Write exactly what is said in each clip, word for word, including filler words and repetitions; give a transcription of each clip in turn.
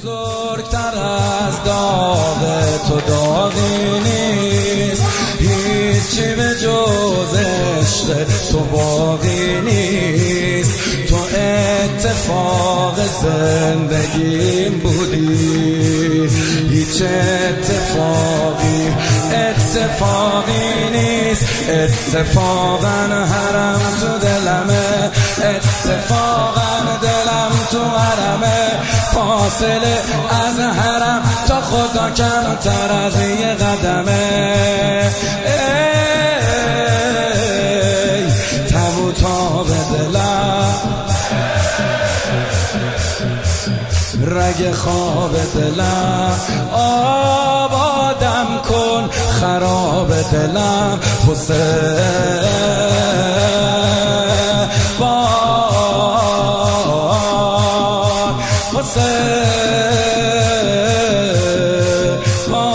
بزرگتر از داغ تو داغی نیست، هیچی به جز عشق تو باقی نیست. تو اتفاق زندگیم بودی، هیچ اتفاقی اتفاقی نیست. اتفاقا حرم تو دلمه، اتفاقا دلم تو حرمه. فاصله از حرم تا خدا کمتر از یه قدمه. ای تابوتا به دلم، رگ خواب دلم آبادم کن، خراب دلم حسین با حسین با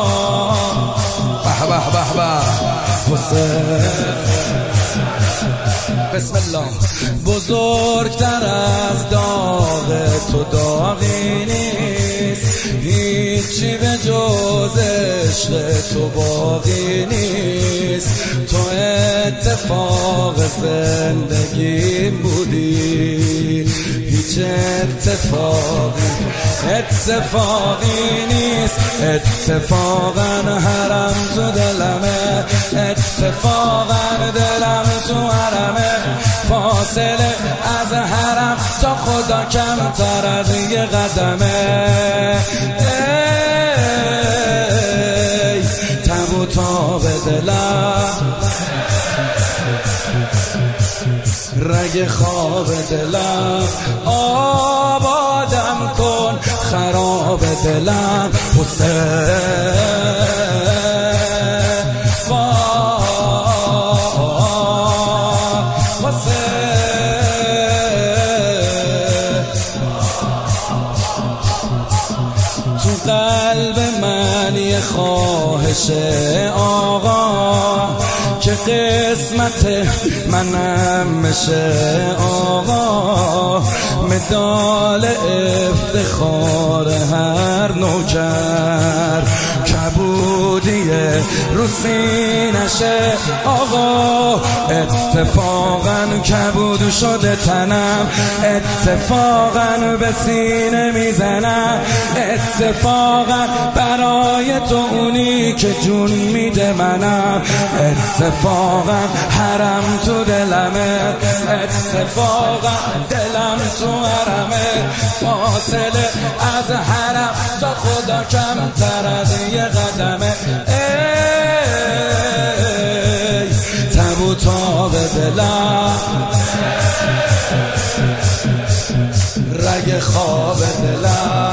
به به به به حسین. بسم الله. بزرگتر از داغ تو داغی نیست، هیچی به جز عشق تو باقی نیست. تو اتفاق زندگیم بودی، هیچ اتفاقی اتفاقی نیست. اتفاقا حرم تو دلمه، اتفاقا دلم تو حرمه. فاصله از حرم تا خدا کمتر از یه قدمه. ای تابوتا به دلم، رگ خواب دلم آبادم کن، خراب دلم حسین با حسین. تو قلب من یه خواهش آقا، که قسمت منم میشه آقا. مدال افتخار هر نوکر، کبودیه رو سینشه آقا. اتفاقا کبود شده تنم، اتفاقا به سینه میزنم. اتفاقا برای تو اونی که جون میده منم. اتفاقا حرم تو دلمه، اتفاقا دلم تو حرمه. فاصله از حرم تا خدا کمتر از یه قدمه. ای تابوتا به دلم، رگ خواب دلم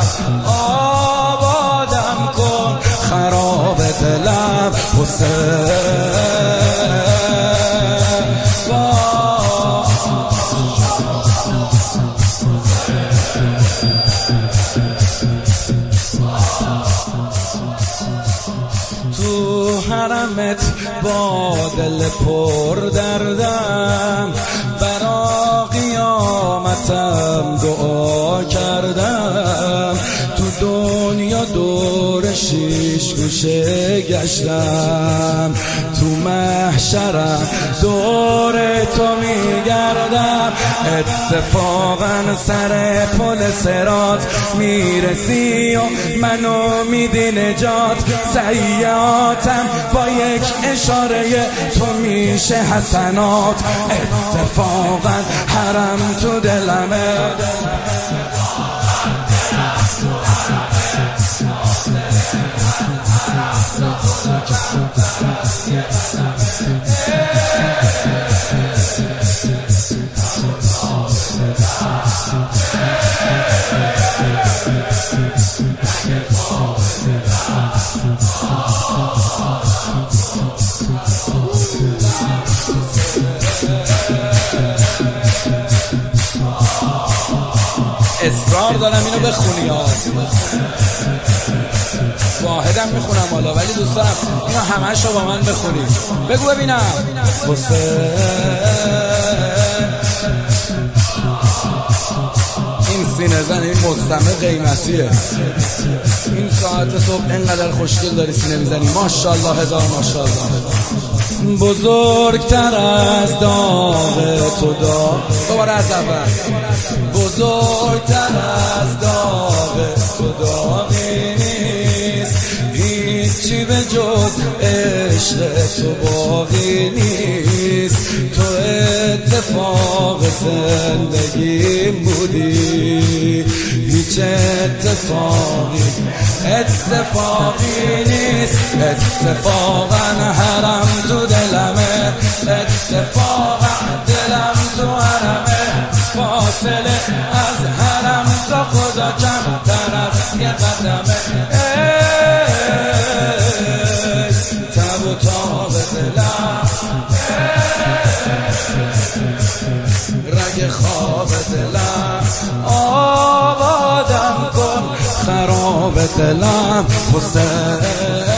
آبادم کن، خراب دلم حسین با تو حرمت با دل پر دردم، برا قیامتم دعا کردم. تو دنیا دور شیش گوشه گشتم، تو محشرم دور تو میگردم. اتفاقا سر پل صراط میرسی و منو میدی نجات. سیئاتم با یک اشاره تو میشه حسنات. اتفاقا حرم تو دلمه، اصرار دارم اینو بخونی ها. واحدم میخونم حالا، ولی دوست دارم اینو همه‌شو با من بخونی. بگو ببینم. حسین این سینه زن این مستمع قیمتیه. این ساعت صبح اینقدر خوشگل داری سینه میزنی، ماشاءالله هزار ماشاءالله. بزرگتر از داغ تو داغ، دوباره از اول، بزرگتر از داغ تو داغی نیست، هیچی به جز عشق تو باقی نیست. تو اتفاق زندگیم بودی، هیچ اتفاقی اتفاقی نیست. اتفاقا حرم تو دلمه، اتفاقا دلم تو حرمه، فاصله از حرم تا خدا کمتر از یه قدمه. تب و تاب دلم، رگ خواب دلم، آبادم کن خراب دلم. حسین